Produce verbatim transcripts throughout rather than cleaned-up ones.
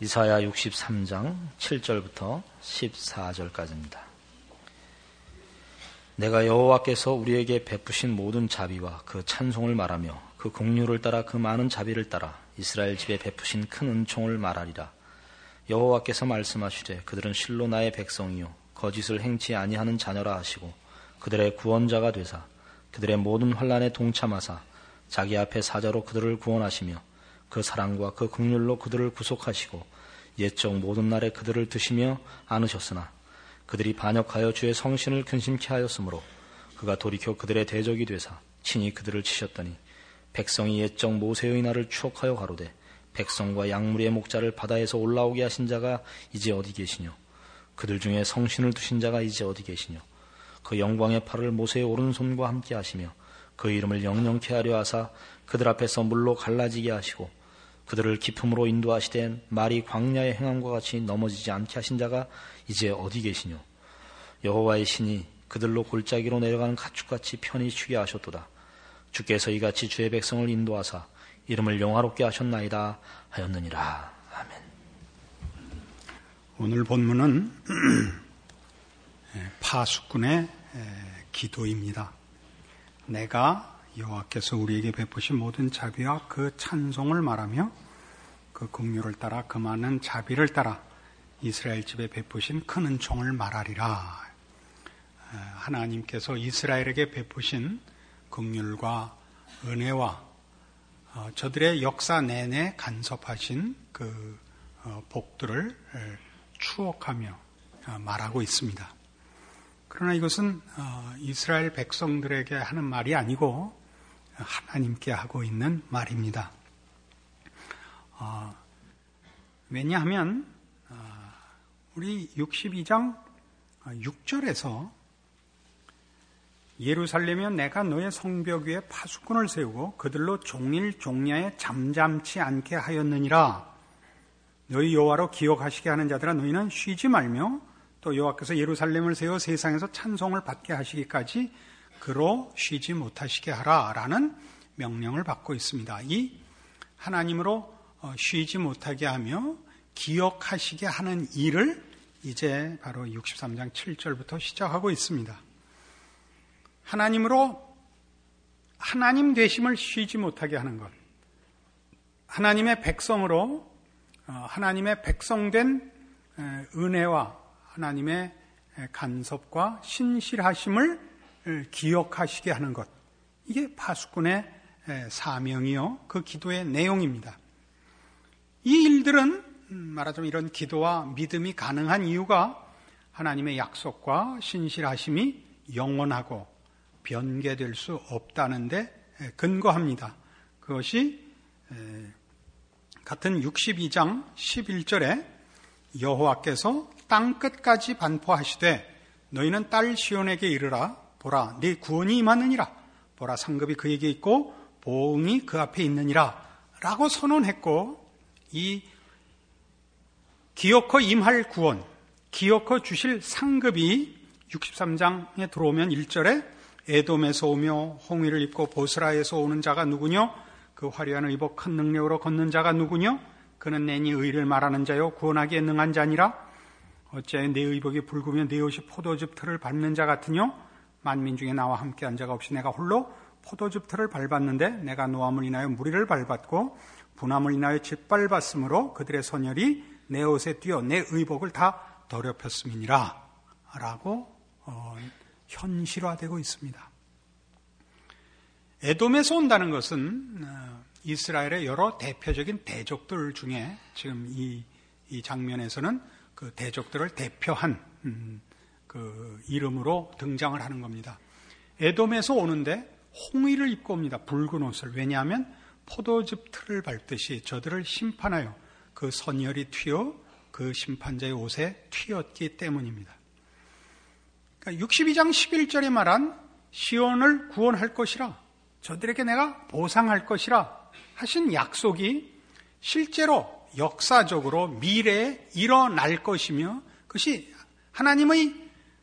이사야 육십삼 장 칠 절부터 십사 절까지입니다. 내가 여호와께서 우리에게 베푸신 모든 자비와 그 찬송을 말하며 그 공류를 따라 그 많은 자비를 따라 이스라엘 집에 베푸신 큰 은총을 말하리라. 여호와께서 말씀하시되 그들은 실로 나의 백성이요 거짓을 행치 아니하는 자녀라 하시고 그들의 구원자가 되사 그들의 모든 환난에 동참하사 자기 앞에 사자로 그들을 구원하시며 그 사랑과 그 긍휼로 그들을 구속하시고 옛적 모든 날에 그들을 드시며 안으셨으나 그들이 반역하여 주의 성신을 근심케 하였으므로 그가 돌이켜 그들의 대적이 되사 친히 그들을 치셨더니 백성이 옛적 모세의 날을 추억하여 가로되 백성과 약물의 목자를 바다에서 올라오게 하신 자가 이제 어디 계시뇨? 그들 중에 성신을 두신 자가 이제 어디 계시뇨? 그 영광의 팔을 모세의 오른손과 함께 하시며 그 이름을 영영케 하려 하사 그들 앞에서 물로 갈라지게 하시고 그들을 기품으로 인도하시되 말이 광야의 행함과 같이 넘어지지 않게 하신 자가 이제 어디 계시뇨? 여호와의 신이 그들로 골짜기로 내려가는 가축같이 편히 쉬게 하셨도다. 주께서 이같이 주의 백성을 인도하사 이름을 영화롭게 하셨나이다 하였느니라. 아멘. 오늘 본문은 파수꾼의 기도입니다. 내가 여호와께서 우리에게 베푸신 모든 자비와 그 찬송을 말하며 그 긍휼을 따라 그 많은 자비를 따라 이스라엘 집에 베푸신 큰 은총을 말하리라. 하나님께서 이스라엘에게 베푸신 긍휼과 은혜와 저들의 역사 내내 간섭하신 그 복들을 추억하며 말하고 있습니다. 그러나 이것은 이스라엘 백성들에게 하는 말이 아니고 하나님께 하고 있는 말입니다. 어, 왜냐하면 어, 우리 육십이 장 육 절에서 예루살렘이여 내가 너의 성벽 위에 파수꾼을 세우고 그들로 종일 종야에 잠잠치 않게 하였느니라. 너희 여호와로 기억하시게 하는 자들아 너희는 쉬지 말며 또 여호와께서 예루살렘을 세워 세상에서 찬송을 받게 하시기까지 그로 쉬지 못하시게 하라라는 명령을 받고 있습니다. 이 하나님으로 쉬지 못하게 하며 기억하시게 하는 일을 이제 바로 육십삼 장 칠 절부터 시작하고 있습니다. 하나님으로 하나님 되심을 쉬지 못하게 하는 것, 하나님의 백성으로 하나님의 백성된 은혜와 하나님의 간섭과 신실하심을 기억하시게 하는 것, 이게 파수꾼의 사명이요 그 기도의 내용입니다. 이 일들은 말하자면 이런 기도와 믿음이 가능한 이유가 하나님의 약속과 신실하심이 영원하고 변개될 수 없다는 데 근거합니다. 그것이 같은 육십이 장 십일 절에 여호와께서 땅끝까지 반포하시되 너희는 딸 시온에게 이르라. 보라, 네 구원이 임하느니라. 보라, 상급이 그에게 있고 보응이 그 앞에 있느니라 라고 선언했고, 이 기어코 임할 구원, 기어코 주실 상급이 육십삼 장에 들어오면 일 절에 에돔에서 오며 홍위를 입고 보스라에서 오는 자가 누구뇨? 그 화려한 의복 큰 능력으로 걷는 자가 누구뇨? 그는 내니 의를 말하는 자요 구원하기에 능한 자니라. 어찌하여 내 의복이 붉으며 내 옷이 포도즙 틀을 밟는 자 같으뇨? 만민 중에 나와 함께한 자가 없이 내가 홀로 포도즙 틀을 밟았는데 내가 노함을 인하여 무리를 밟았고 분함을 인하여 짓밟았으므로 그들의 선열이 내 옷에 띄어 내 의복을 다 더럽혔음이니라 라고 어, 현실화되고 있습니다. 에돔에서 온다는 것은 어, 이스라엘의 여러 대표적인 대족들 중에 지금 이, 이 장면에서는 그 대족들을 대표한 음, 그 이름으로 등장을 하는 겁니다. 에돔에서 오는데 홍위를 입고 옵니다. 붉은 옷을. 왜냐하면 포도즙 틀을 밟듯이 저들을 심판하여 그 선열이 튀어 그 심판자의 옷에 튀었기 때문입니다. 그러니까 육십이 장 십일 절에 말한 시온을 구원할 것이라, 저들에게 내가 보상할 것이라 하신 약속이 실제로 역사적으로 미래에 일어날 것이며, 그것이 하나님의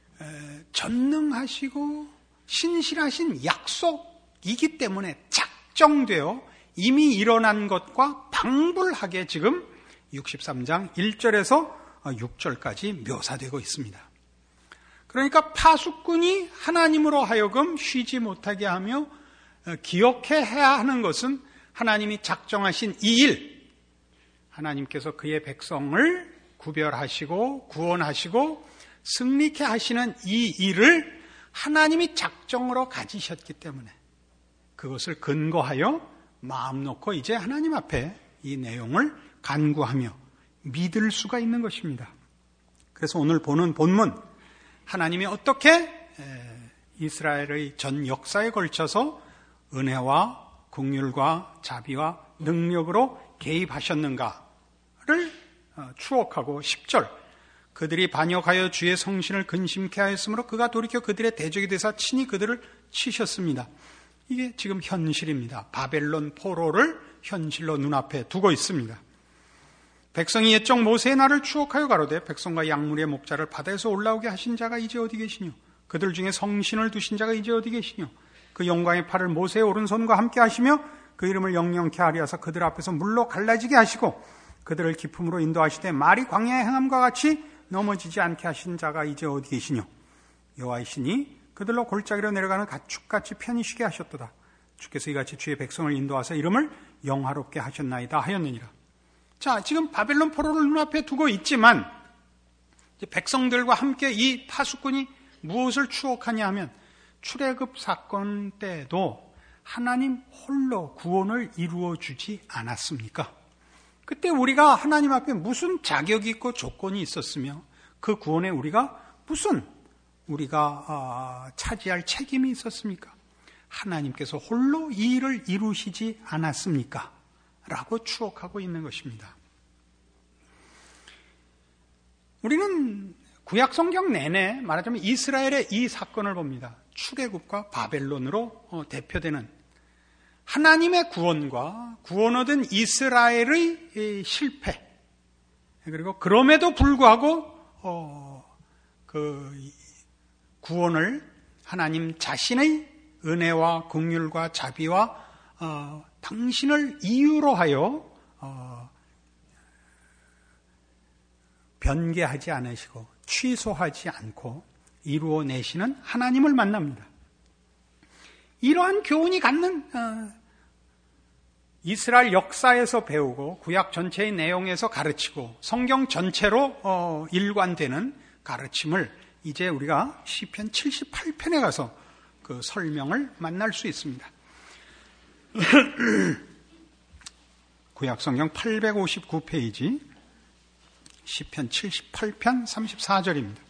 전능하시고 신실하신 약속이기 때문에 작정되어 이미 일어난 것과 방불하게 지금 육십삼 장 일 절에서 육 절까지 묘사되고 있습니다. 그러니까 파수꾼이 하나님으로 하여금 쉬지 못하게 하며 기억해야 하는 것은 하나님이 작정하신 이 일, 하나님께서 그의 백성을 구별하시고 구원하시고 승리케 하시는 이 일을 하나님이 작정으로 가지셨기 때문에 그것을 근거하여 마음 놓고 이제 하나님 앞에 이 내용을 간구하며 믿을 수가 있는 것입니다. 그래서 오늘 보는 본문, 하나님이 어떻게 이스라엘의 전 역사에 걸쳐서 은혜와 긍휼과 자비와 능력으로 개입하셨는가를 추억하고 십 절, 그들이 반역하여 주의 성신을 근심케 하였으므로 그가 돌이켜 그들의 대적이 되사 친히 그들을 치셨습니다. 이게 지금 현실입니다. 바벨론 포로를 현실로 눈앞에 두고 있습니다. 백성이 옛적 모세의 날을 추억하여 가로되 백성과 약물의 목자를 바다에서 올라오게 하신 자가 이제 어디 계시뇨? 그들 중에 성신을 두신 자가 이제 어디 계시뇨? 그 영광의 팔을 모세의 오른손과 함께 하시며 그 이름을 영영케 하리 하사 그들 앞에서 물로 갈라지게 하시고 그들을 기품으로 인도하시되 말이 광야의 행함과 같이 넘어지지 않게 하신 자가 이제 어디 계시뇨? 여호와의 신이 그들로 골짜기로 내려가는 가축같이 편히 쉬게 하셨도다. 주께서 이같이 주의 백성을 인도하사 이름을 영화롭게 하셨나이다 하였느니라. 자, 지금 바벨론 포로를 눈앞에 두고 있지만 백성들과 함께 이 파수꾼이 무엇을 추억하냐 하면 출애굽 사건 때도 하나님 홀로 구원을 이루어 주지 않았습니까? 그때 우리가 하나님 앞에 무슨 자격이 있고 조건이 있었으며 그 구원에 우리가 무슨 우리가 차지할 책임이 있었습니까? 하나님께서 홀로 이 일을 이루시지 않았습니까? 라고 추억하고 있는 것입니다. 우리는 구약 성경 내내 말하자면 이스라엘의 이 사건을 봅니다. 출애굽과 바벨론으로 대표되는 하나님의 구원과 구원 얻은 이스라엘의 실패, 그리고 그럼에도 불구하고 어, 그 구원을 하나님 자신의 은혜와 긍휼과 자비와 어, 당신을 이유로 하여 어, 변개하지 않으시고 취소하지 않고 이루어내시는 하나님을 만납니다. 이러한 교훈이 갖는 어, 이스라엘 역사에서 배우고 구약 전체의 내용에서 가르치고 성경 전체로 어, 일관되는 가르침을 이제 우리가 시편 칠십팔 편에 가서 그 설명을 만날 수 있습니다. 구약 성경 팔백오십구 페이지 시편 칠십팔 편 삼십사 절입니다.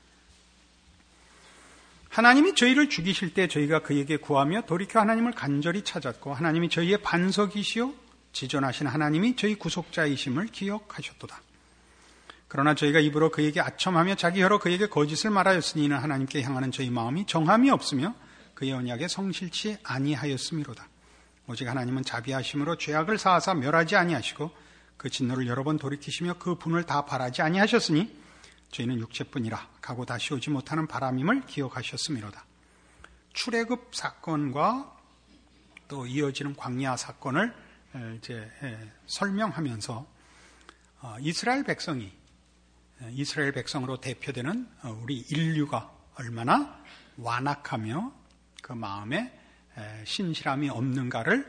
하나님이 저희를 죽이실 때 저희가 그에게 구하며 돌이켜 하나님을 간절히 찾았고 하나님이 저희의 반석이시요 지존하신 하나님이 저희 구속자이심을 기억하셨도다. 그러나 저희가 입으로 그에게 아첨하며 자기 혀로 그에게 거짓을 말하였으니 이는 하나님께 향하는 저희 마음이 정함이 없으며 그의 언약에 성실치 아니하였음이로다. 오직 하나님은 자비하심으로 죄악을 사하사 멸하지 아니하시고 그 진노를 여러 번 돌이키시며 그 분을 다 바라지 아니하셨으니 저희는 육체뿐이라 가고 다시 오지 못하는 바람임을 기억하셨음이로다. 출애굽 사건과 또 이어지는 광야 사건을 이제 설명하면서 이스라엘 백성이 이스라엘 백성으로 대표되는 우리 인류가 얼마나 완악하며 그 마음에 신실함이 없는가를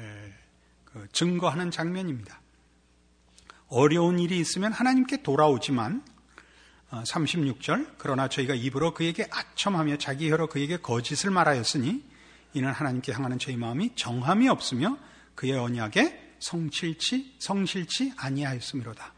증거하는 장면입니다. 어려운 일이 있으면 하나님께 돌아오지만 삼십육 절 그러나 저희가 입으로 그에게 아첨하며 자기 혀로 그에게 거짓을 말하였으니 이는 하나님께 향하는 저희 마음이 정함이 없으며 그의 언약에 성실치 성실치 아니하였음이로다.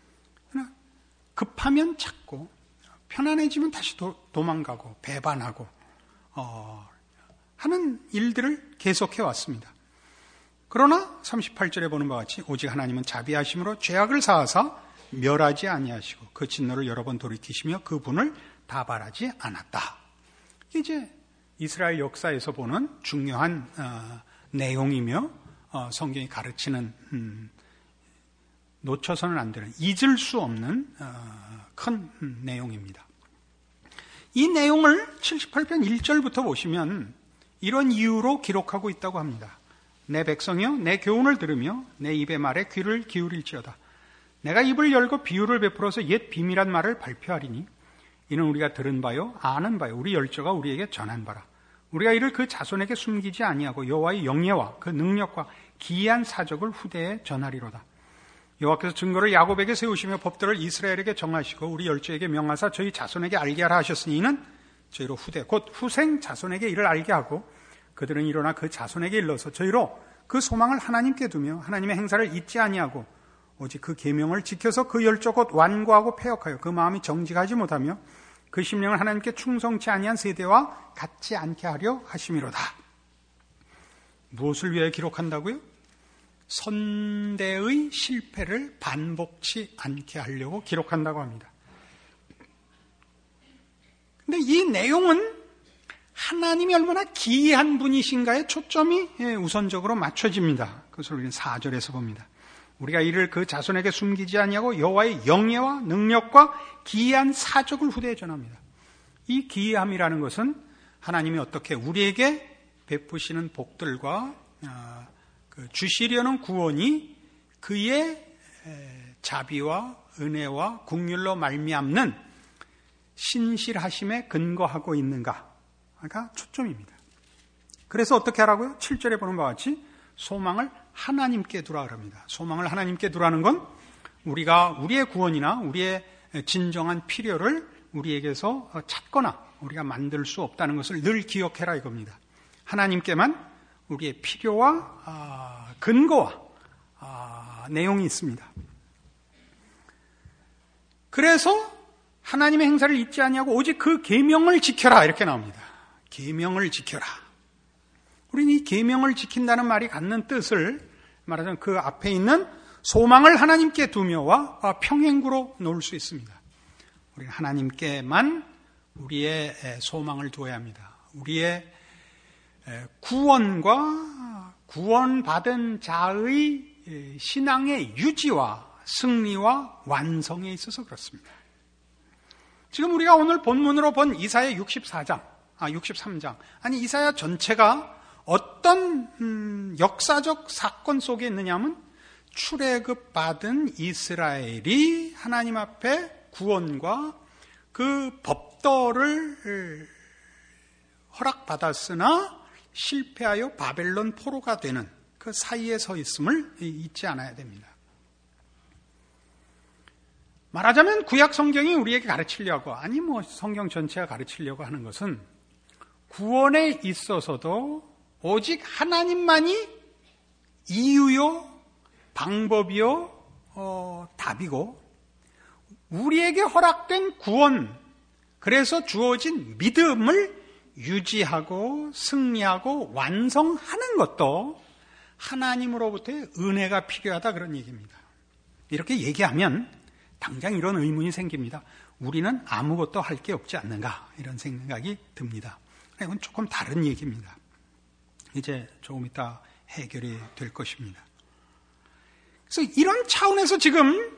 급하면 찾고 편안해지면 다시 도, 도망가고 배반하고 어, 하는 일들을 계속해 왔습니다. 그러나 삼십팔 절에 보는 바와 같이 오직 하나님은 자비하심으로 죄악을 사하사 멸하지 아니하시고 그 진노를 여러 번 돌이키시며 그 분을 다발하지 않았다. 이제 이스라엘 역사에서 보는 중요한 어, 내용이며 어, 성경이 가르치는 음, 놓쳐서는 안 되는 잊을 수 없는 어, 큰 음, 내용입니다. 이 내용을 칠십팔 편 일 절부터 보시면 이런 이유로 기록하고 있다고 합니다. 내 백성이여 내 교훈을 들으며 내 입의 말에 귀를 기울일지어다. 내가 입을 열고 비유를 베풀어서 옛 비밀한 말을 발표하리니 이는 우리가 들은 바요 아는 바요 우리 열조가 우리에게 전한 바라. 우리가 이를 그 자손에게 숨기지 아니하고 여호와의 영예와 그 능력과 기이한 사적을 후대에 전하리로다. 여호와께서 증거를 야곱에게 세우시며 법들을 이스라엘에게 정하시고 우리 열조에게 명하사 저희 자손에게 알게 하라 하셨으니 이는 저희로 후대 곧 후생 자손에게 이를 알게 하고 그들은 일어나 그 자손에게 일러서 저희로 그 소망을 하나님께 두며 하나님의 행사를 잊지 아니하고 오직 그 계명을 지켜서 그 열조 곧 완고하고 패역하여 그 마음이 정직하지 못하며 그 심령을 하나님께 충성치 아니한 세대와 같지 않게 하려 하심이로다. 무엇을 위해 기록한다고요? 선대의 실패를 반복치 않게 하려고 기록한다고 합니다. 근데 이 내용은 하나님이 얼마나 기이한 분이신가에 초점이 우선적으로 맞춰집니다. 그것을 우리는 사 절에서 봅니다. 우리가 이를 그 자손에게 숨기지 아니하고 여호와의 영예와 능력과 기이한 사적을 후대에 전합니다. 이 기이함이라는 것은 하나님이 어떻게 우리에게 베푸시는 복들과 주시려는 구원이 그의 자비와 은혜와 긍휼로 말미암는 신실하심에 근거하고 있는가가 초점입니다. 그래서 어떻게 하라고요? 칠 절에 보는 바와 같이 소망을 하나님께 두라 그럽니다. 소망을 하나님께 두라는 건 우리가 우리의 구원이나 우리의 진정한 필요를 우리에게서 찾거나 우리가 만들 수 없다는 것을 늘 기억해라 이겁니다. 하나님께만 우리의 필요와 아, 근거와 아, 내용이 있습니다. 그래서 하나님의 행사를 잊지 아니하고 오직 그 계명을 지켜라 이렇게 나옵니다. 계명을 지켜라. 우리는 이 계명을 지킨다는 말이 갖는 뜻을 말하자면 그 앞에 있는 소망을 하나님께 두며와 평행구로 놓을 수 있습니다. 우리는 하나님께만 우리의 소망을 두어야 합니다. 우리의 구원과 구원받은 자의 신앙의 유지와 승리와 완성에 있어서 그렇습니다. 지금 우리가 오늘 본문으로 본 이사야 육십사 장, 아 육십삼 장, 아니 이사야 전체가 어떤 음, 역사적 사건 속에 있느냐 하면 출애굽 받은 이스라엘이 하나님 앞에 구원과 그 법도를 허락받았으나 실패하여 바벨론 포로가 되는 그 사이에 서 있음을 잊지 않아야 됩니다. 말하자면 구약 성경이 우리에게 가르치려고, 아니 뭐 성경 전체가 가르치려고 하는 것은 구원에 있어서도 오직 하나님만이 이유요, 방법이요, 어, 답이고 우리에게 허락된 구원, 그래서 주어진 믿음을 유지하고 승리하고 완성하는 것도 하나님으로부터의 은혜가 필요하다 그런 얘기입니다. 이렇게 얘기하면 당장 이런 의문이 생깁니다. 우리는 아무것도 할 게 없지 않는가 이런 생각이 듭니다. 이건 조금 다른 얘기입니다. 이제 조금 이따 해결이 될 것입니다. 그래서 이런 차원에서 지금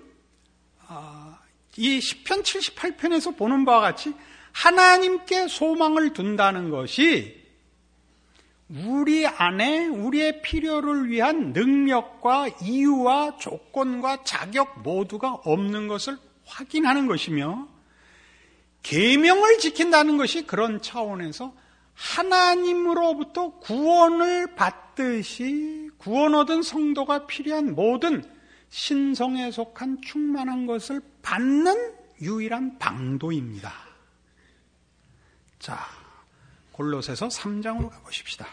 이 시편 칠십팔 편에서 보는 바와 같이 하나님께 소망을 둔다는 것이 우리 안에 우리의 필요를 위한 능력과 이유와 조건과 자격 모두가 없는 것을 확인하는 것이며, 계명을 지킨다는 것이 그런 차원에서 하나님으로부터 구원을 받듯이 구원 얻은 성도가 필요한 모든 신성에 속한 충만한 것을 받는 유일한 방도입니다. 자, 골로새서 삼 장으로 가보십시다.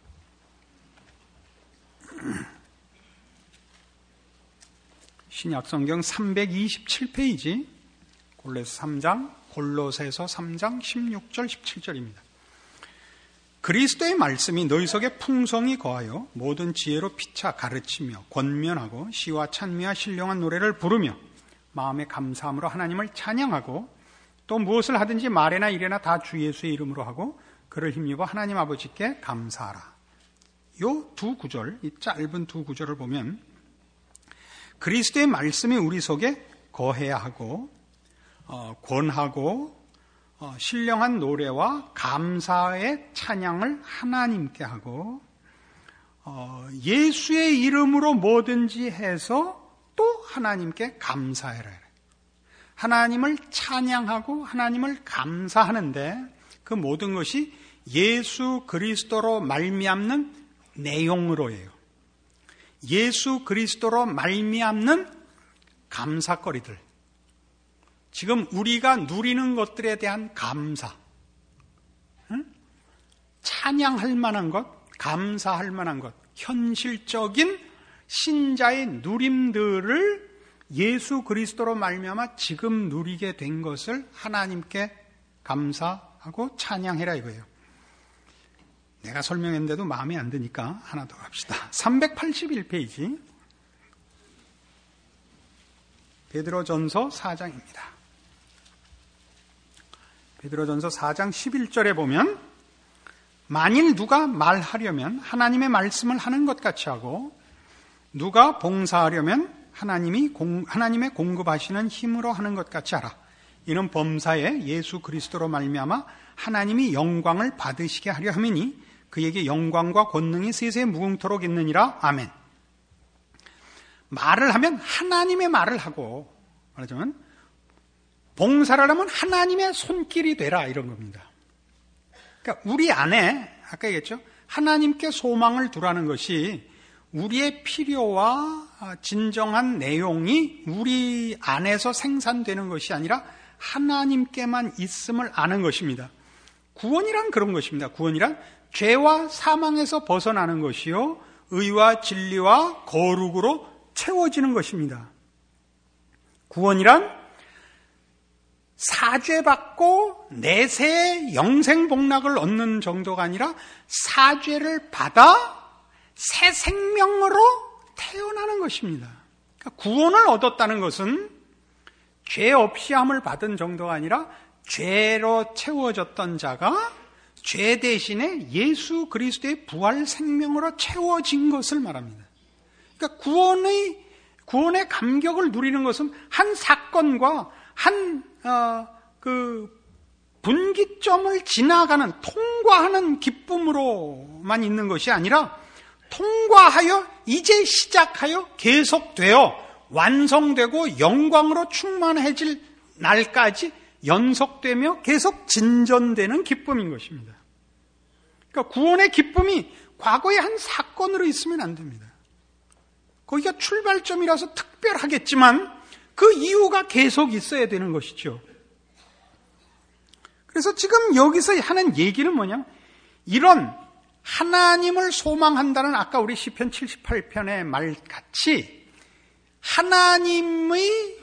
신약성경 삼백이십칠 페이지 골로새 삼 장, 골로새서 삼 장 십육 절 십칠 절입니다. 그리스도의 말씀이 너희 속에 풍성히 거하여 모든 지혜로 피차 가르치며 권면하고 시와 찬미와 신령한 노래를 부르며 마음의 감사함으로 하나님을 찬양하고 또 무엇을 하든지 말이나 일이나 다 주 예수의 이름으로 하고 그를 힘입어 하나님 아버지께 감사하라. 요 두 구절, 이 짧은 두 구절을 보면 그리스도의 말씀이 우리 속에 거해야 하고 어, 권하고 어, 신령한 노래와 감사의 찬양을 하나님께 하고 어, 예수의 이름으로 뭐든지 해서 또 하나님께 감사해라. 하나님을 찬양하고 하나님을 감사하는데 그 모든 것이 예수 그리스도로 말미암는 내용으로예요. 예수 그리스도로 말미암는 감사거리들. 지금 우리가 누리는 것들에 대한 감사. 응? 찬양할 만한 것, 감사할 만한 것, 현실적인 신자의 누림들을 예수 그리스도로 말미암아 지금 누리게 된 것을 하나님께 감사하고 찬양해라 이거예요. 내가 설명했는데도 마음에 안 드니까 하나 더 갑시다. 삼백팔십일 페이지 베드로전서 사 장입니다. 베드로전서 사 장 십일 절에 보면 만일 누가 말하려면 하나님의 말씀을 하는 것 같이 하고 누가 봉사하려면 하나님이 공, 하나님의 공급하시는 힘으로 하는 것 같이 하라. 이는 범사에 예수 그리스도로 말미암아 하나님이 영광을 받으시게 하려 함이니 그에게 영광과 권능이 세세 무궁토록 있느니라. 아멘. 말을 하면 하나님의 말을 하고 말하자면 봉사를 하면 하나님의 손길이 되라 이런 겁니다. 그러니까 우리 안에 아까 얘기했죠. 하나님께 소망을 두라는 것이 우리의 필요와 진정한 내용이 우리 안에서 생산되는 것이 아니라 하나님께만 있음을 아는 것입니다. 구원이란 그런 것입니다. 구원이란 죄와 사망에서 벗어나는 것이요 의와 진리와 거룩으로 채워지는 것입니다. 구원이란 사죄받고 내세의 영생복락을 얻는 정도가 아니라 사죄를 받아 새 생명으로 태어나는 것입니다. 그러니까 구원을 얻었다는 것은 죄 없이 함을 받은 정도가 아니라 죄로 채워졌던 자가 죄 대신에 예수 그리스도의 부활 생명으로 채워진 것을 말합니다. 그러니까 구원의, 구원의 감격을 누리는 것은 한 사건과 한, 어, 그, 분기점을 지나가는, 통과하는 기쁨으로만 있는 것이 아니라 통과하여 이제 시작하여 계속되어 완성되고 영광으로 충만해질 날까지 연속되며 계속 진전되는 기쁨인 것입니다. 그러니까 구원의 기쁨이 과거의 한 사건으로 있으면 안 됩니다. 거기가 출발점이라서 특별하겠지만 그 이유가 계속 있어야 되는 것이죠. 그래서 지금 여기서 하는 얘기는 뭐냐면 이런 하나님을 소망한다는 아까 우리 시편 칠십팔 편의 말같이 하나님의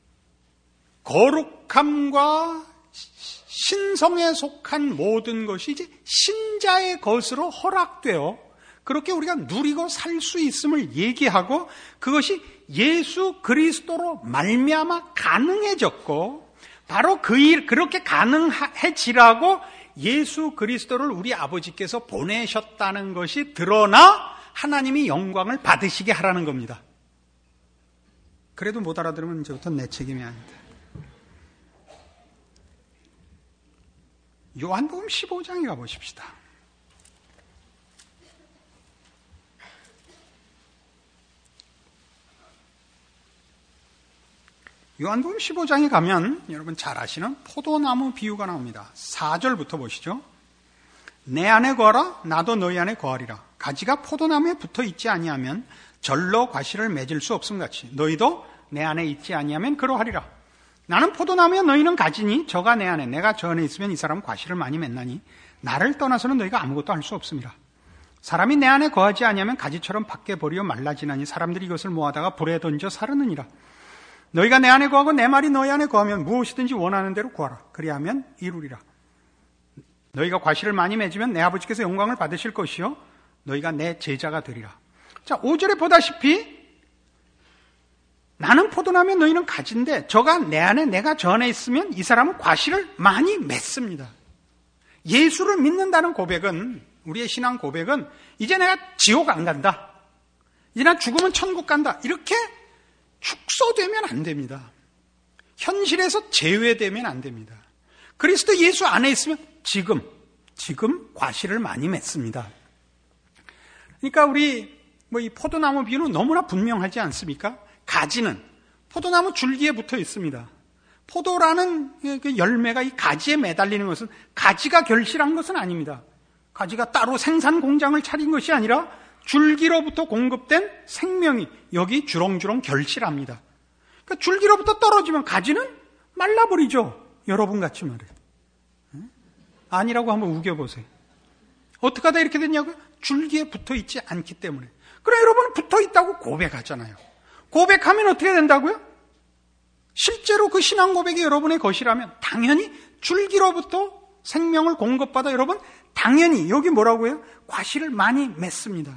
거룩함과 신성에 속한 모든 것이 이제 신자의 것으로 허락되어 그렇게 우리가 누리고 살 수 있음을 얘기하고 그것이 예수 그리스도로 말미암아 가능해졌고 바로 그 일 그렇게 가능해지라고 예수 그리스도를 우리 아버지께서 보내셨다는 것이 드러나 하나님이 영광을 받으시게 하라는 겁니다. 그래도 못 알아들으면 이제부터 내 책임이 아니다. 요한복음 십오 장에 가보십시다. 요한복음 십오 장에 가면 여러분 잘 아시는 포도나무 비유가 나옵니다. 사 절부터 보시죠. 내 안에 거하라 나도 너희 안에 거하리라. 가지가 포도나무에 붙어 있지 아니하면 절로 과실을 맺을 수 없음 같이 너희도 내 안에 있지 아니하면 그러하리라. 나는 포도나무여 너희는 가지니 저가 내 안에 내가 저 안에 있으면 이 사람은 과실을 많이 맺나니 나를 떠나서는 너희가 아무것도 할 수 없습니다. 사람이 내 안에 거하지 아니하면 가지처럼 밖에 버리어 말라지나니 사람들이 이것을 모아다가 불에 던져 사르느니라. 너희가 내 안에 거하고 내 말이 너희 안에 거하면 무엇이든지 원하는 대로 구하라. 그리하면 이루리라. 너희가 과실을 많이 맺으면 내 아버지께서 영광을 받으실 것이요 너희가 내 제자가 되리라. 자, 오 절에 보다시피 나는 포도나무에 너희는 가지인데 저가 내 안에 내가 저 안에 있으면 이 사람은 과실을 많이 맺습니다. 예수를 믿는다는 고백은 우리의 신앙 고백은 이제 내가 지옥 안 간다. 이제 나 죽으면 천국 간다. 이렇게 축소되면 안 됩니다. 현실에서 제외되면 안 됩니다. 그리스도 예수 안에 있으면 지금, 지금 과실을 많이 맺습니다. 그러니까 우리 뭐 이 포도나무 비유는 너무나 분명하지 않습니까? 가지는 포도나무 줄기에 붙어 있습니다. 포도라는 그 열매가 이 가지에 매달리는 것은 가지가 결실한 것은 아닙니다. 가지가 따로 생산 공장을 차린 것이 아니라 줄기로부터 공급된 생명이 여기 주렁주렁 결실합니다. 그러니까 줄기로부터 떨어지면 가지는 말라버리죠. 여러분 같이 말해요. 아니라고 한번 우겨보세요. 어떻게 하다 이렇게 됐냐고요? 줄기에 붙어 있지 않기 때문에. 그래, 여러분은 붙어 있다고 고백하잖아요. 고백하면 어떻게 된다고요? 실제로 그 신앙 고백이 여러분의 것이라면 당연히 줄기로부터 생명을 공급받아 여러분 당연히 여기 뭐라고요? 과실을 많이 맺습니다.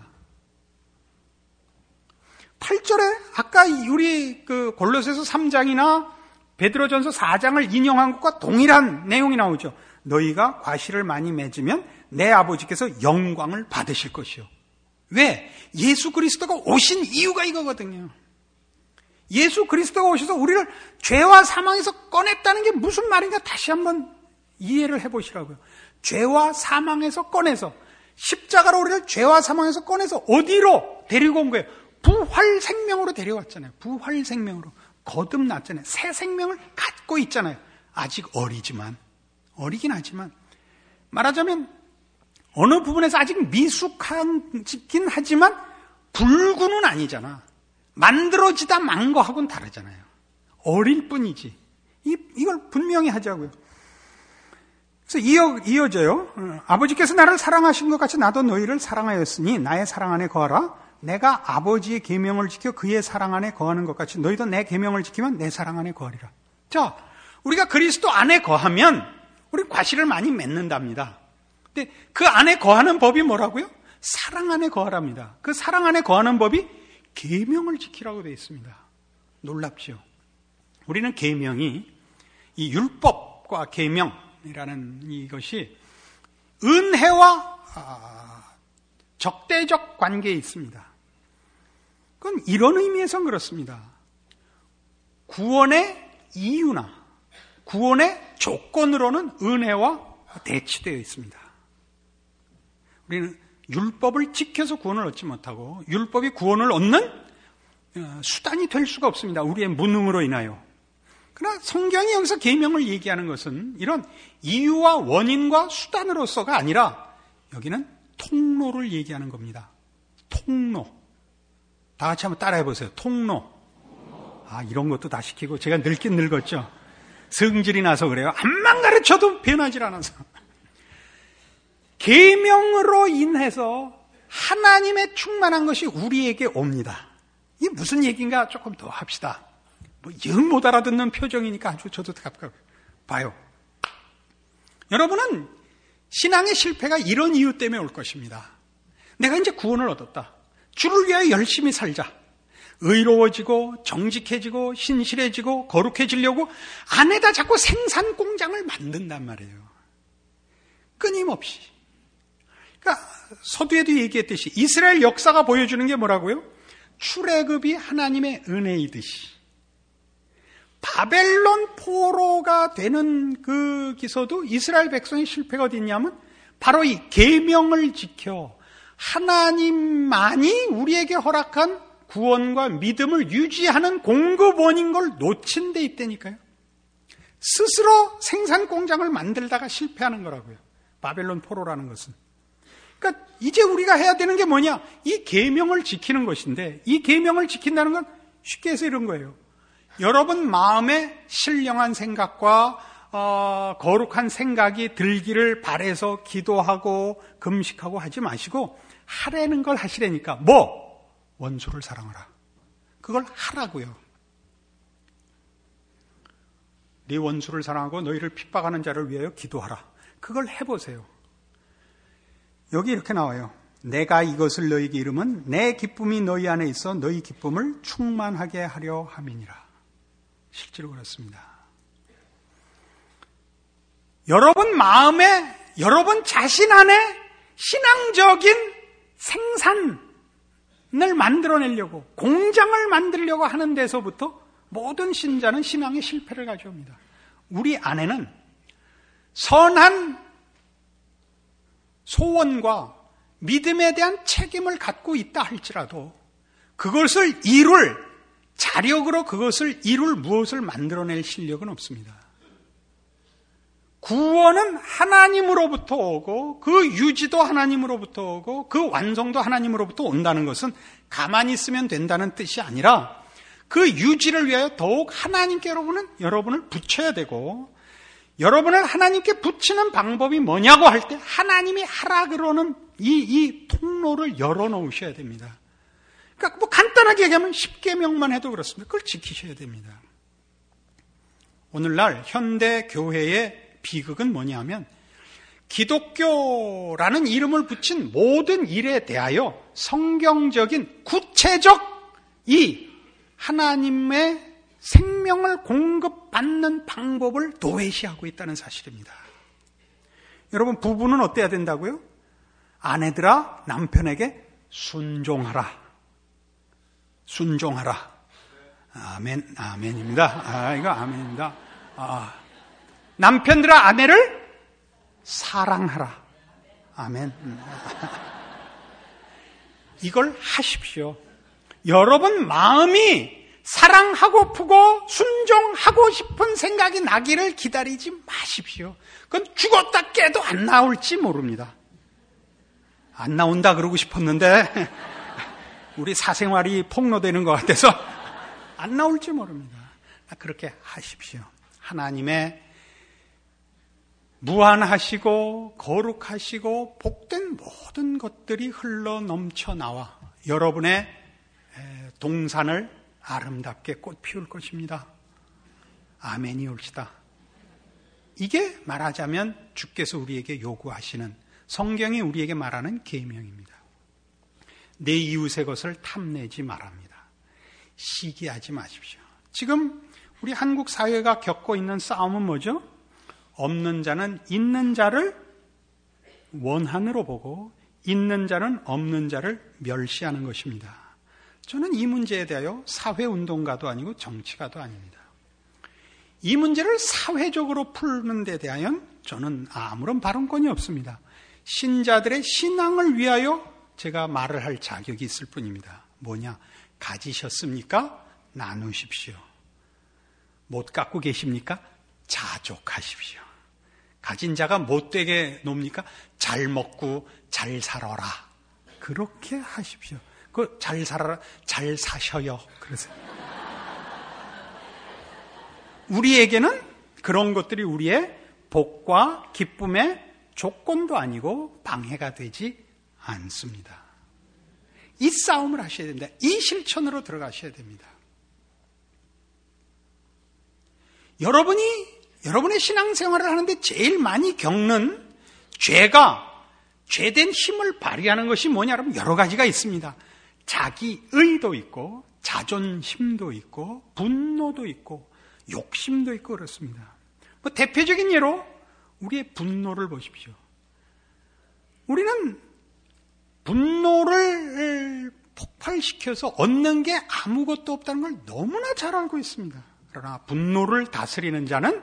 팔 절에 아까 우리 그 골로새서 삼 장이나 베드로전서 사 장을 인용한 것과 동일한 내용이 나오죠. 너희가 과실을 많이 맺으면 내 아버지께서 영광을 받으실 것이요. 왜? 예수 그리스도가 오신 이유가 이거거든요. 예수 그리스도가 오셔서 우리를 죄와 사망에서 꺼냈다는 게 무슨 말인가 다시 한번 이해를 해보시라고요. 죄와 사망에서 꺼내서, 십자가로 우리를 죄와 사망에서 꺼내서 어디로 데리고 온 거예요? 부활 생명으로 데려왔잖아요. 부활 생명으로. 거듭났잖아요. 새 생명을 갖고 있잖아요. 아직 어리지만, 어리긴 하지만, 말하자면 어느 부분에서 아직 미숙하긴 하지만 불구는 아니잖아. 만들어지다 만 거하고는 다르잖아요. 어릴 뿐이지. 이, 이걸 분명히 하자고요. 그래서 이어, 이어져요. 아버지께서 나를 사랑하신 것 같이 나도 너희를 사랑하였으니 나의 사랑 안에 거하라. 내가 아버지의 계명을 지켜 그의 사랑 안에 거하는 것 같이 너희도 내 계명을 지키면 내 사랑 안에 거하리라. 자, 우리가 그리스도 안에 거하면 우리 과실을 많이 맺는답니다. 근데 그 안에 거하는 법이 뭐라고요? 사랑 안에 거하랍니다. 그 사랑 안에 거하는 법이 계명을 지키라고 되어 있습니다. 놀랍죠? 우리는 계명이 이 율법과 계명이라는 이것이 은혜와 적대적 관계에 있습니다. 그건 이런 의미에서 그렇습니다. 구원의 이유나 구원의 조건으로는 은혜와 대치되어 있습니다. 우리는 율법을 지켜서 구원을 얻지 못하고 율법이 구원을 얻는 수단이 될 수가 없습니다. 우리의 무능으로 인하여. 그러나 성경이 여기서 계명을 얘기하는 것은 이런 이유와 원인과 수단으로서가 아니라 여기는 통로를 얘기하는 겁니다. 통로. 다 같이 한번 따라해 보세요. 통로. 아, 이런 것도 다 시키고 제가 늙긴 늙었죠. 성질이 나서 그래요. 암만 가르쳐도 변하질 않아서. 계명으로 인해서 하나님의 충만한 것이 우리에게 옵니다. 이게 무슨 얘기인가 조금 더 합시다. 뭐 영 못 알아듣는 표정이니까 아주 저도 갑갑 봐요. 여러분은 신앙의 실패가 이런 이유 때문에 올 것입니다. 내가 이제 구원을 얻었다. 주를 위하여 열심히 살자. 의로워지고 정직해지고 신실해지고 거룩해지려고 안에다 자꾸 생산 공장을 만든단 말이에요. 끊임없이. 그러니까 서두에도 얘기했듯이 이스라엘 역사가 보여주는 게 뭐라고요? 출애굽이 하나님의 은혜이듯이 바벨론 포로가 되는 그 기서도 이스라엘 백성의 실패가 어디 있냐면 바로 이 계명을 지켜 하나님만이 우리에게 허락한 구원과 믿음을 유지하는 공급원인 걸 놓친 데 있다니까요. 스스로 생산 공장을 만들다가 실패하는 거라고요. 바벨론 포로라는 것은. 그러니까 이제 우리가 해야 되는 게 뭐냐? 이 계명을 지키는 것인데 이 계명을 지킨다는 건 쉽게 해서 이런 거예요. 여러분 마음에 신령한 생각과 어, 거룩한 생각이 들기를 바라서 기도하고 금식하고 하지 마시고 하라는 걸 하시라니까. 뭐? 원수를 사랑하라. 그걸 하라고요. 네 원수를 사랑하고 너희를 핍박하는 자를 위하여 기도하라. 그걸 해보세요. 여기 이렇게 나와요. 내가 이것을 너희에게 이름은 내 기쁨이 너희 안에 있어 너희 기쁨을 충만하게 하려 함이니라. 실제로 그렇습니다. 여러분 마음에, 여러분 자신 안에 신앙적인 생산을 만들어내려고, 공장을 만들려고 하는 데서부터 모든 신자는 신앙의 실패를 가져옵니다. 우리 안에는 선한 소원과 믿음에 대한 책임을 갖고 있다 할지라도 그것을 이룰 자력으로 그것을 이룰 무엇을 만들어낼 실력은 없습니다. 구원은 하나님으로부터 오고 그 유지도 하나님으로부터 오고 그 완성도 하나님으로부터 온다는 것은 가만히 있으면 된다는 뜻이 아니라 그 유지를 위하여 더욱 하나님께 여러분은 여러분을 붙여야 되고, 여러분을 하나님께 붙이는 방법이 뭐냐고 할 때 하나님이 하라 그러는 이, 이 통로를 열어놓으셔야 됩니다. 그러니까 뭐 간단하게 얘기하면 십계명만 해도 그렇습니다. 그걸 지키셔야 됩니다. 오늘날 현대 교회의 비극은 뭐냐면 기독교라는 이름을 붙인 모든 일에 대하여 성경적인 구체적 이 하나님의 생명을 공급받는 방법을 도외시하고 있다는 사실입니다. 여러분, 부부는 어때야 된다고요? 아내들아 남편에게 순종하라. 순종하라. 아멘, 아멘입니다. 아, 이거 아멘입니다. 아, 남편들아 아내를 사랑하라. 아멘. 이걸 하십시오. 여러분 마음이 사랑하고프고 순종하고 싶은 생각이 나기를 기다리지 마십시오. 그건 죽었다 깨도 안 나올지 모릅니다. 안 나온다 그러고 싶었는데 우리 사생활이 폭로되는 것 같아서 안 나올지 모릅니다. 그렇게 하십시오. 하나님의 무한하시고 거룩하시고 복된 모든 것들이 흘러 넘쳐 나와 여러분의 동산을 아름답게 꽃 피울 것입니다. 아멘이 옳시다. 이게 말하자면 주께서 우리에게 요구하시는, 성경이 우리에게 말하는 계명입니다. 내 이웃의 것을 탐내지 말합니다. 시기하지 마십시오. 지금 우리 한국 사회가 겪고 있는 싸움은 뭐죠? 없는 자는 있는 자를 원한으로 보고 있는 자는 없는 자를 멸시하는 것입니다. 저는 이 문제에 대하여 사회운동가도 아니고 정치가도 아닙니다. 이 문제를 사회적으로 푸는 데 대하여 저는 아무런 발언권이 없습니다. 신자들의 신앙을 위하여 제가 말을 할 자격이 있을 뿐입니다. 뭐냐? 가지셨습니까? 나누십시오. 못 갖고 계십니까? 자족하십시오. 가진 자가 못되게 놉니까? 잘 먹고 잘 살아라. 그렇게 하십시오. 그 잘 살아라, 잘 사셔요. 그러세요. 우리에게는 그런 것들이 우리의 복과 기쁨의 조건도 아니고 방해가 되지 않습니다. 이 싸움을 하셔야 됩니다. 이 실천으로 들어가셔야 됩니다. 여러분이 여러분의 신앙생활을 하는데 제일 많이 겪는 죄가, 죄된 힘을 발휘하는 것이 뭐냐? 여러분, 여러 가지가 있습니다. 자기 의도 있고 자존심도 있고 분노도 있고 욕심도 있고 그렇습니다. 뭐 대표적인 예로 우리의 분노를 보십시오. 우리는 분노를 폭발시켜서 얻는 게 아무것도 없다는 걸 너무나 잘 알고 있습니다. 그러나 분노를 다스리는 자는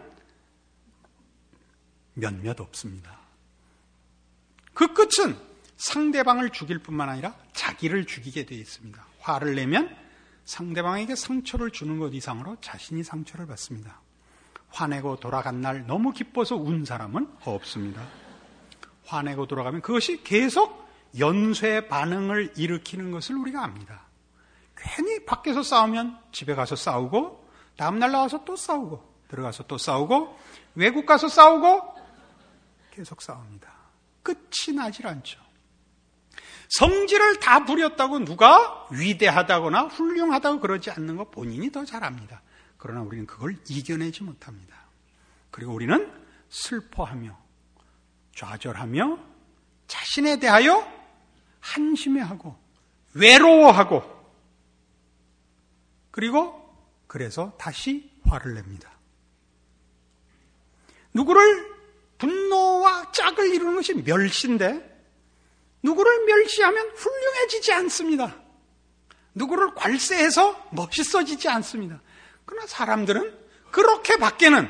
몇몇 없습니다. 그 끝은 상대방을 죽일 뿐만 아니라 자기를 죽이게 되어 있습니다. 화를 내면 상대방에게 상처를 주는 것 이상으로 자신이 상처를 받습니다. 화내고 돌아간 날 너무 기뻐서 운 사람은 없습니다. 화내고 돌아가면 그것이 계속 연쇄 반응을 일으키는 것을 우리가 압니다. 괜히 밖에서 싸우면 집에 가서 싸우고, 다음날 나와서 또 싸우고, 들어가서 또 싸우고, 외국 가서 싸우고, 계속 싸웁니다. 끝이 나질 않죠. 성질을 다 부렸다고 누가 위대하다거나 훌륭하다고 그러지 않는 거 본인이 더 잘 압니다. 그러나 우리는 그걸 이겨내지 못합니다. 그리고 우리는 슬퍼하며 좌절하며 자신에 대하여 한심해하고 외로워하고, 그리고 그래서 다시 화를 냅니다. 누구를 분노와 짝을 이루는 것이 멸시인데, 누구를 멸시하면 훌륭해지지 않습니다. 누구를 괄세해서 멋있어지지 않습니다. 그러나 사람들은 그렇게 밖에는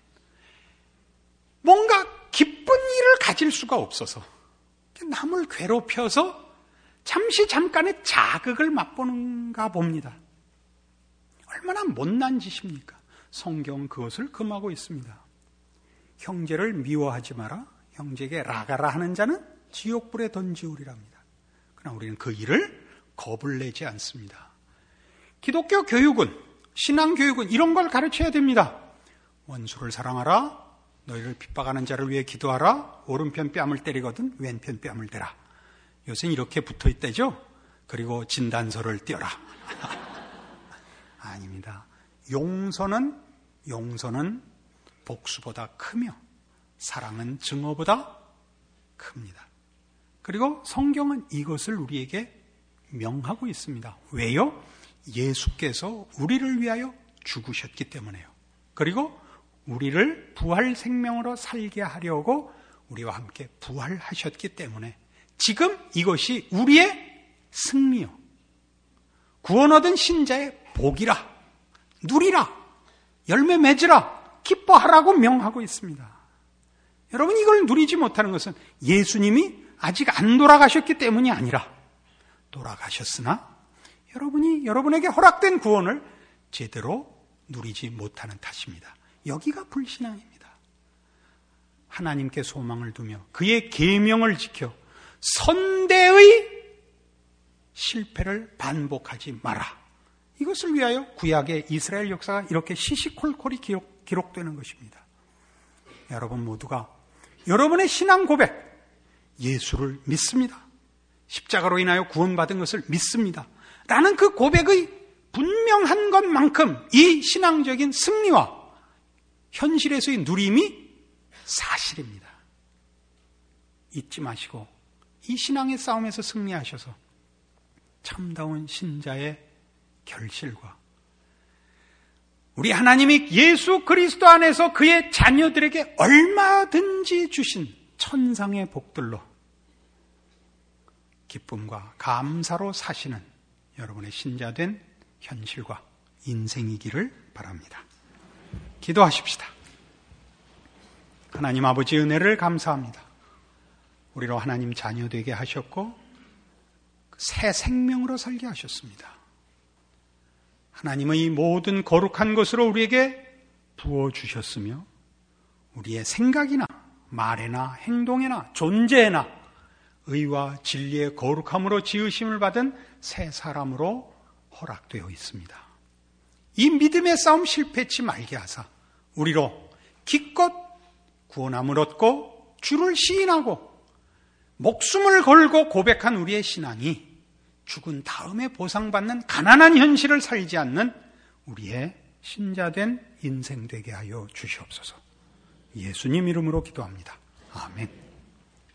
뭔가 기쁜 일을 가질 수가 없어서 남을 괴롭혀서 잠시 잠깐의 자극을 맛보는가 봅니다. 얼마나 못난 짓입니까? 성경은 그것을 금하고 있습니다. 형제를 미워하지 마라. 형제에게 라가라 하는 자는 지옥불에 던지우리랍니다. 그러나 우리는 그 일을 겁을 내지 않습니다. 기독교 교육은, 신앙 교육은 이런 걸 가르쳐야 됩니다. 원수를 사랑하라. 너희를 핍박하는 자를 위해 기도하라. 오른편 뺨을 때리거든 왼편 뺨을 대라. 요새는 이렇게 붙어 있다죠. 그리고 진단서를 띄어라. 아닙니다. 용서는 용서는 복수보다 크며 사랑은 증오보다 큽니다. 그리고 성경은 이것을 우리에게 명하고 있습니다. 왜요? 예수께서 우리를 위하여 죽으셨기 때문에요. 그리고 우리를 부활 생명으로 살게 하려고 우리와 함께 부활하셨기 때문에 지금 이것이 우리의 승리요, 구원 얻은 신자의 복이라, 누리라, 열매 맺으라, 기뻐하라고 명하고 있습니다. 여러분, 이걸 누리지 못하는 것은 예수님이 아직 안 돌아가셨기 때문이 아니라 돌아가셨으나 여러분이 여러분에게 허락된 구원을 제대로 누리지 못하는 탓입니다. 여기가 불신앙입니다. 하나님께 소망을 두며 그의 계명을 지켜 선대의 실패를 반복하지 마라. 이것을 위하여 구약의 이스라엘 역사가 이렇게 시시콜콜이 기록, 기록되는 것입니다. 여러분 모두가 여러분의 신앙 고백, 예수를 믿습니다, 십자가로 인하여 구원받은 것을 믿습니다 라는 그 고백의 분명한 것만큼 이 신앙적인 승리와 현실에서의 누림이 사실입니다. 잊지 마시고 이 신앙의 싸움에서 승리하셔서 참다운 신자의 결실과 우리 하나님이 예수 그리스도 안에서 그의 자녀들에게 얼마든지 주신 천상의 복들로 기쁨과 감사로 사시는 여러분의 신자된 현실과 인생이기를 바랍니다. 기도하십시다. 하나님 아버지 은혜를 감사합니다. 우리로 하나님 자녀 되게 하셨고 새 생명으로 살게 하셨습니다. 하나님의 이 모든 거룩한 것으로 우리에게 부어주셨으며 우리의 생각이나 말에나 행동에나 존재에나 의와 진리의 거룩함으로 지으심을 받은 새 사람으로 허락되어 있습니다. 이 믿음의 싸움 실패치 말게 하사 우리로 기껏 구원함을 얻고 주를 시인하고 목숨을 걸고 고백한 우리의 신앙이 죽은 다음에 보상받는 가난한 현실을 살지 않는 우리의 신자된 인생 되게 하여 주시옵소서. 예수님 이름으로 기도합니다. 아멘.